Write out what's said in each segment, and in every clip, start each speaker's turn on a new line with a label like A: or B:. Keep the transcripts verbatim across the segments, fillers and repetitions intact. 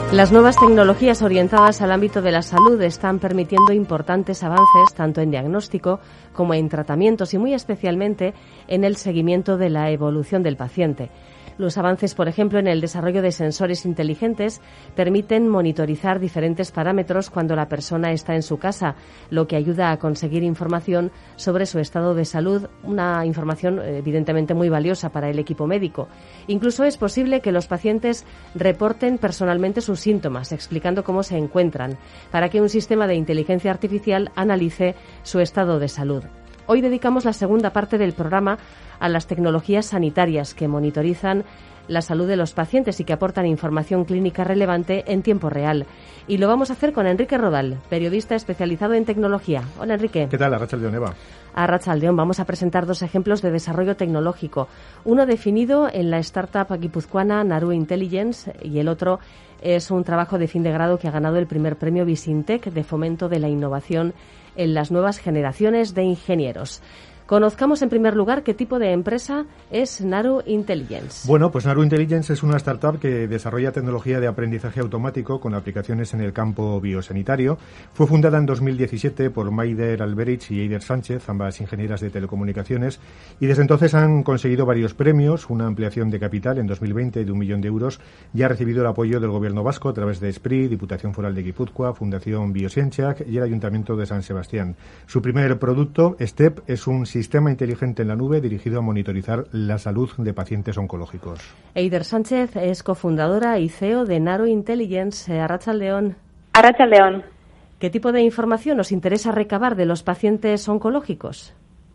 A: Las nuevas tecnologías orientadas al ámbito de la salud están permitiendo importantes avances tanto en diagnóstico como en tratamientos y muy especialmente en el seguimiento de la evolución del paciente. Los avances, por ejemplo, en el desarrollo de sensores inteligentes permiten monitorizar diferentes parámetros cuando la persona está en su casa, lo que ayuda a conseguir información sobre su estado de salud, una información evidentemente muy valiosa para el equipo médico. Incluso es posible que los pacientes reporten personalmente sus síntomas, explicando cómo se encuentran, para que un sistema de inteligencia artificial analice su estado de salud. Hoy dedicamos la segunda parte del programa a las tecnologías sanitarias que monitorizan la salud de los pacientes y que aportan información clínica relevante en tiempo real. Y lo vamos a hacer con Enrique Rodal, periodista especializado en tecnología. Hola, Enrique.
B: ¿Qué tal? Arratsaldeon, Eva.
A: Arratsaldeon. Vamos a presentar dos ejemplos de desarrollo tecnológico. Uno definido en la startup guipuzcoana Naru Intelligence y el otro es un trabajo de fin de grado que ha ganado el primer premio Visintec de fomento de la innovación en las nuevas generaciones de ingenieros. Conozcamos en primer lugar qué tipo de empresa es Naru Intelligence.
B: Bueno, pues Naru Intelligence es una startup que desarrolla tecnología de aprendizaje automático con aplicaciones en el campo biosanitario. Fue fundada en dos mil diecisiete por Maider Alberich y Eider Sánchez, ambas ingenieras de telecomunicaciones, y desde entonces han conseguido varios premios, una ampliación de capital en dos mil veinte de un millón de euros, y ha recibido el apoyo del Gobierno vasco a través de SPRI, Diputación Foral de Guipúzcoa, Fundación Biosientzak y el Ayuntamiento de San Sebastián. Su primer producto, STEP, es un sistema inteligente en la nube dirigido a monitorizar la salud de pacientes oncológicos.
A: Eider Sánchez es cofundadora y C E O de Naru Intelligence. Arratsaldeon.
C: Arratsaldeon.
A: ¿Qué tipo de información os interesa recabar de los pacientes oncológicos?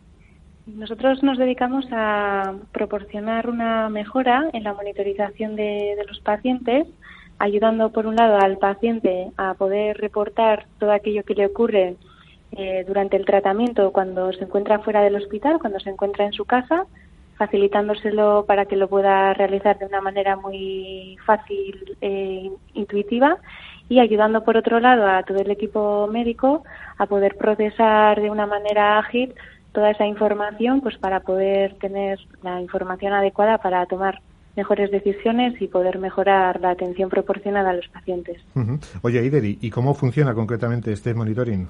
C: Nosotros nos dedicamos a proporcionar una mejora en la monitorización de, de los pacientes, ayudando por un lado al paciente a poder reportar todo aquello que le ocurre Eh, durante el tratamiento cuando se encuentra fuera del hospital, cuando se encuentra en su casa, facilitándoselo para que lo pueda realizar de una manera muy fácil e intuitiva, y ayudando por otro lado a todo el equipo médico a poder procesar de una manera ágil toda esa información, pues para poder tener la información adecuada para tomar mejores decisiones y poder mejorar la atención proporcionada a los pacientes.
B: Uh-huh. Oye, Eider, ¿y cómo funciona concretamente este monitoring?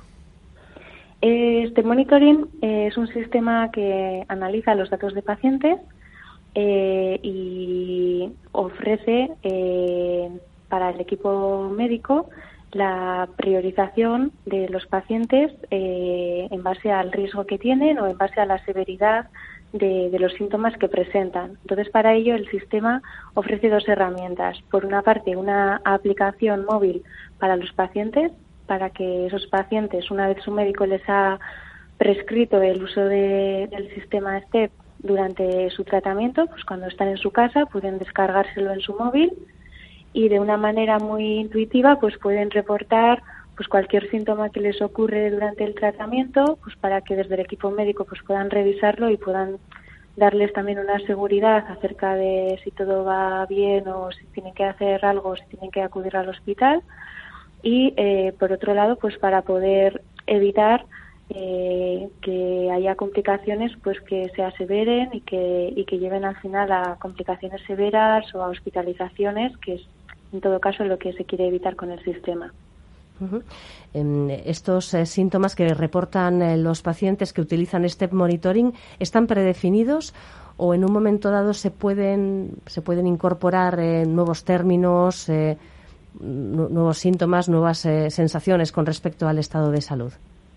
C: Este monitoring eh, es un sistema que analiza los datos de pacientes eh, y ofrece eh, para el equipo médico la priorización de los pacientes eh, en base al riesgo que tienen o en base a la severidad de, de los síntomas que presentan. Entonces, para ello, el sistema ofrece dos herramientas. Por una parte, una aplicación móvil para los pacientes, para que esos pacientes, una vez su médico les ha prescrito el uso de, del sistema STEP durante su tratamiento, pues cuando están en su casa pueden descargárselo en su móvil y de una manera muy intuitiva pues pueden reportar pues cualquier síntoma que les ocurre durante el tratamiento, pues para que desde el equipo médico pues puedan revisarlo y puedan darles también una seguridad acerca de si todo va bien o si tienen que hacer algo o si tienen que acudir al hospital. Y, eh, por otro lado, pues para poder evitar eh, que haya complicaciones pues que se aseveren y que, y que lleven al final a complicaciones severas o a hospitalizaciones, que es, en todo caso, lo que se quiere evitar con el sistema.
A: Uh-huh. En estos eh, síntomas que reportan eh, los pacientes que utilizan STEP Monitoring, ¿están predefinidos o en un momento dado se pueden, se pueden incorporar eh, nuevos términos, eh, nuevos síntomas, nuevas eh, sensaciones con respecto al estado de salud?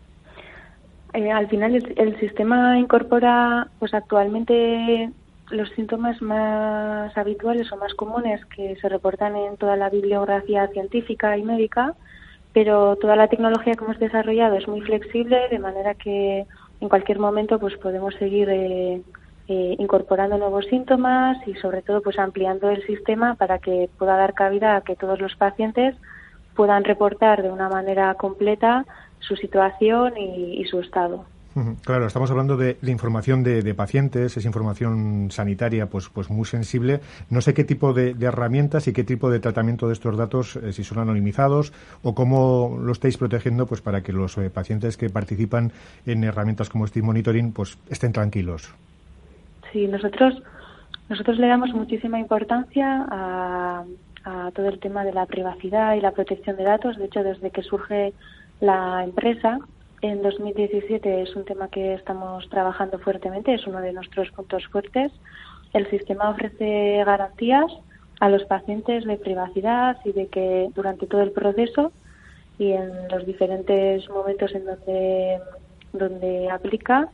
C: Eh, al final el, el sistema incorpora pues actualmente los síntomas más habituales o más comunes que se reportan en toda la bibliografía científica y médica, pero toda la tecnología que hemos desarrollado es muy flexible, de manera que en cualquier momento pues podemos seguir eh, Eh, incorporando nuevos síntomas y sobre todo pues ampliando el sistema para que pueda dar cabida a que todos los pacientes puedan reportar de una manera completa su situación y, y su estado.
B: Claro, estamos hablando de, de información de, de pacientes, es información sanitaria pues pues muy sensible. No sé qué tipo de, de herramientas y qué tipo de tratamiento de estos datos, eh, si son anonimizados o cómo lo estáis protegiendo pues para que los eh, pacientes que participan en herramientas como este monitoring pues estén tranquilos.
C: Sí, nosotros nosotros le damos muchísima importancia a, a todo el tema de la privacidad y la protección de datos. De hecho, desde que surge la empresa en dos mil diecisiete es un tema que estamos trabajando fuertemente, es uno de nuestros puntos fuertes. El sistema ofrece garantías a los pacientes de privacidad y de que durante todo el proceso y en los diferentes momentos en donde, donde aplica,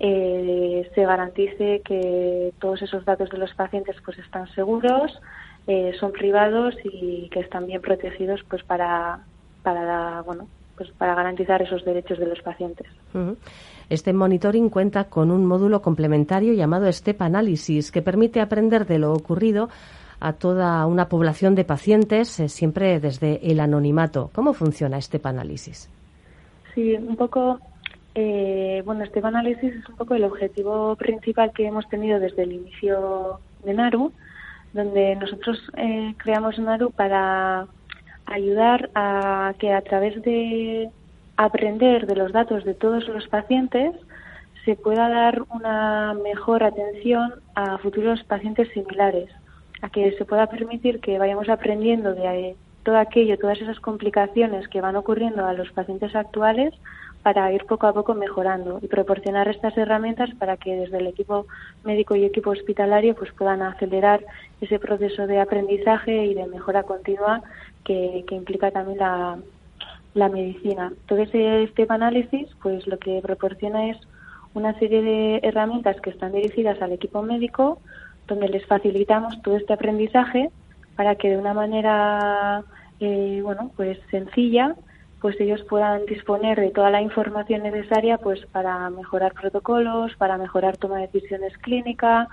C: eh, se garantice que todos esos datos de los pacientes pues están seguros, eh, son privados y que están bien protegidos pues para, para bueno, pues para garantizar esos derechos de los pacientes.
A: Uh-huh. Este monitoring cuenta con un módulo complementario llamado Step Analysis, que permite aprender de lo ocurrido a toda una población de pacientes, eh, siempre desde el anonimato. ¿Cómo funciona Step Analysis?
C: Sí, un poco, eh, bueno, Step Analysis es un poco el objetivo principal que hemos tenido desde el inicio de Naru, donde nosotros eh, creamos Naru para ayudar a que a través de aprender de los datos de todos los pacientes se pueda dar una mejor atención a futuros pacientes similares, a que se pueda permitir que vayamos aprendiendo de todo aquello, todas esas complicaciones que van ocurriendo a los pacientes actuales para ir poco a poco mejorando y proporcionar estas herramientas para que desde el equipo médico y equipo hospitalario pues puedan acelerar ese proceso de aprendizaje y de mejora continua que, que implica también la, la medicina. Todo ese Step Analysis pues lo que proporciona es una serie de herramientas que están dirigidas al equipo médico, donde les facilitamos todo este aprendizaje para que de una manera eh, bueno pues sencilla pues ellos puedan disponer de toda la información necesaria pues para mejorar protocolos, para mejorar toma de decisiones clínica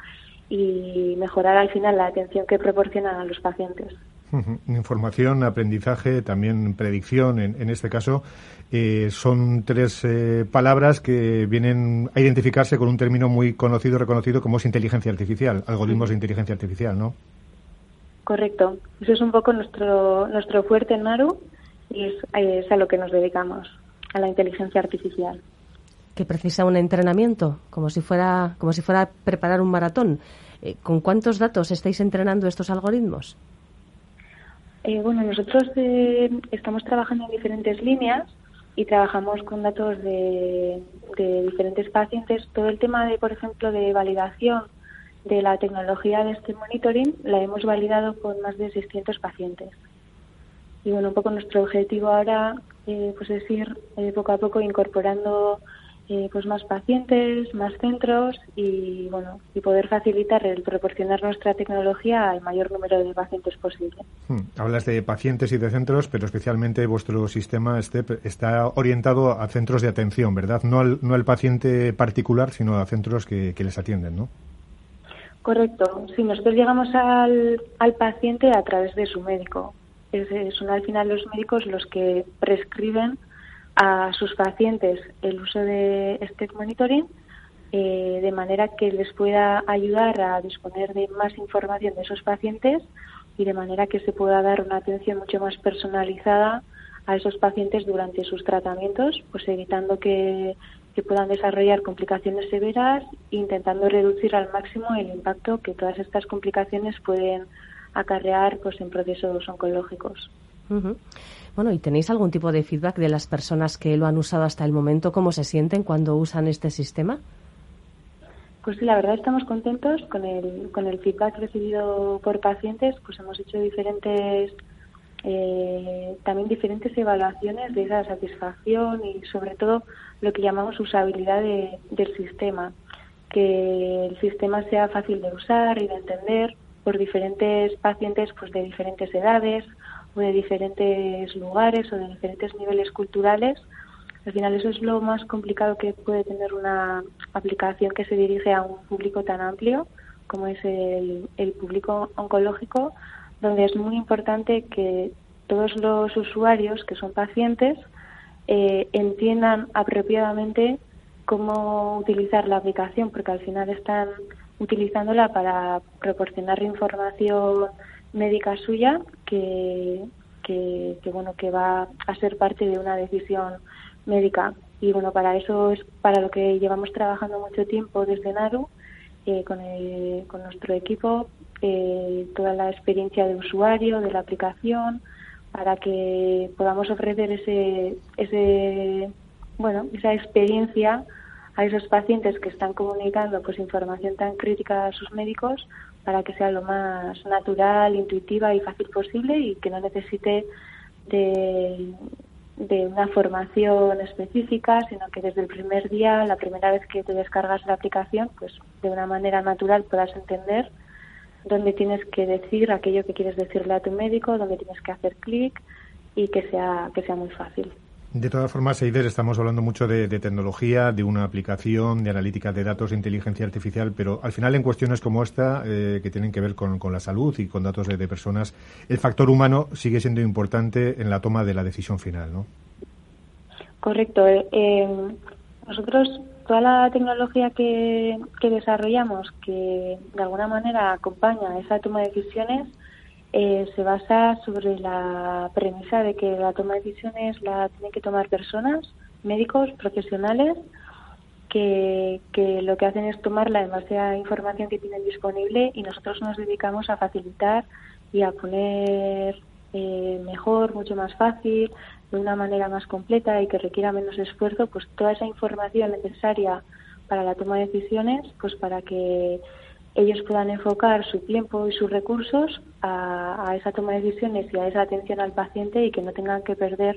C: y mejorar al final la atención que proporcionan a los pacientes.
B: Uh-huh. Información, aprendizaje, también predicción, en, en este caso, eh, son tres eh, palabras que vienen a identificarse con un término muy conocido, reconocido, como es inteligencia artificial, algoritmos de inteligencia artificial, ¿no?
C: Correcto. Eso es un poco nuestro nuestro fuerte en Naru y es, es a lo que nos dedicamos, a la inteligencia artificial.
A: Que precisa un entrenamiento, como si fuera como si fuera preparar un maratón. Eh, ¿Con cuántos datos estáis entrenando estos algoritmos?
C: Eh, bueno, nosotros eh, estamos trabajando en diferentes líneas y trabajamos con datos de, de diferentes pacientes. Todo el tema de, por ejemplo, de validación de la tecnología de este monitoring la hemos validado con más de seiscientos pacientes. Y bueno, un poco nuestro objetivo ahora eh, pues es ir eh, poco a poco incorporando eh, pues más pacientes, más centros y bueno y poder facilitar el proporcionar nuestra tecnología al mayor número de pacientes posible.
B: Hmm. Hablas de pacientes y de centros, pero especialmente vuestro sistema STEP está orientado a centros de atención, ¿verdad? No al, no al paciente particular, sino a centros que, que les atienden, ¿no?
C: Correcto. Sí, nosotros llegamos al, al paciente a través de su médico. Es, son al final los médicos los que prescriben a sus pacientes el uso de Step Monitoring eh, de manera que les pueda ayudar a disponer de más información de esos pacientes y de manera que se pueda dar una atención mucho más personalizada a esos pacientes durante sus tratamientos, pues evitando que, que puedan desarrollar complicaciones severas, intentando reducir al máximo el impacto que todas estas complicaciones pueden acarrear pues en procesos oncológicos.
A: Uh-huh. Bueno, ¿y tenéis algún tipo de feedback de las personas que lo han usado hasta el momento? ¿Cómo se sienten cuando usan este sistema?
C: Pues sí, la verdad estamos contentos con el con el feedback recibido por pacientes. Pues hemos hecho diferentes eh, también diferentes evaluaciones de esa satisfacción y sobre todo lo que llamamos usabilidad de, del sistema, que el sistema sea fácil de usar y de entender por diferentes pacientes pues de diferentes edades o de diferentes lugares o de diferentes niveles culturales. Al final eso es lo más complicado que puede tener una aplicación que se dirige a un público tan amplio como es el, el público oncológico, donde es muy importante que todos los usuarios que son pacientes eh, entiendan apropiadamente cómo utilizar la aplicación, porque al final están utilizándola para proporcionar información médica suya que, que, que bueno que va a ser parte de una decisión médica. Y bueno, para eso es para lo que llevamos trabajando mucho tiempo desde Naru eh, con, el, con nuestro equipo eh, toda la experiencia de usuario de la aplicación para que podamos ofrecer ese, ese, bueno, esa experiencia a esos pacientes que están comunicando pues información tan crítica a sus médicos para que sea lo más natural, intuitiva y fácil posible y que no necesite de, de una formación específica, sino que desde el primer día, la primera vez que te descargas la aplicación, pues de una manera natural puedas entender dónde tienes que decir aquello que quieres decirle a tu médico, dónde tienes que hacer clic y que sea, que sea muy fácil.
B: De todas formas, Eider, estamos hablando mucho de, de tecnología, de una aplicación, de analítica de datos, de inteligencia artificial, pero al final en cuestiones como esta, eh, que tienen que ver con, con la salud y con datos de, de personas, el factor humano sigue siendo importante en la toma de la decisión final, ¿no?
C: Correcto. Eh, nosotros, toda la tecnología que, que desarrollamos, que de alguna manera acompaña esa toma de decisiones, Eh, se basa sobre la premisa de que la toma de decisiones la tienen que tomar personas, médicos, profesionales, que, que lo que hacen es tomarla en base a información que tienen disponible y nosotros nos dedicamos a facilitar y a poner eh, mejor, mucho más fácil, de una manera más completa y que requiera menos esfuerzo, pues toda esa información necesaria para la toma de decisiones, pues para que ellos puedan enfocar su tiempo y sus recursos a, a esa toma de decisiones y a esa atención al paciente y que no tengan que perder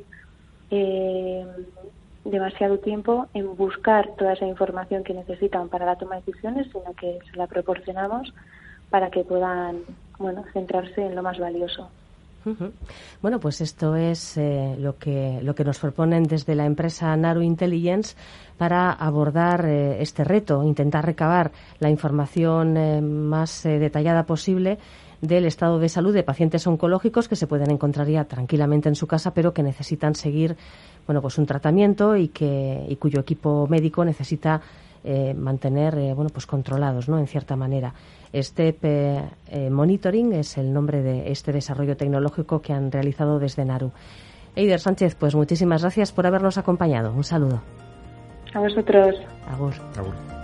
C: eh, demasiado tiempo en buscar toda esa información que necesitan para la toma de decisiones, sino que se la proporcionamos para que puedan, bueno, centrarse en lo más valioso.
A: Uh-huh. Bueno, pues esto es eh, lo que lo que nos proponen desde la empresa Naru Intelligence para abordar eh, este reto, intentar recabar la información eh, más eh, detallada posible del estado de salud de pacientes oncológicos que se pueden encontrar ya tranquilamente en su casa, pero que necesitan seguir, bueno, pues un tratamiento y que y cuyo equipo médico necesita eh, mantener, eh, bueno, pues controlados, ¿no? En cierta manera. Step eh, eh, Monitoring es el nombre de este desarrollo tecnológico que han realizado desde Naru. Eider Sánchez, pues muchísimas gracias por habernos acompañado. Un saludo.
C: A vosotros.
A: Agur.
B: Agur.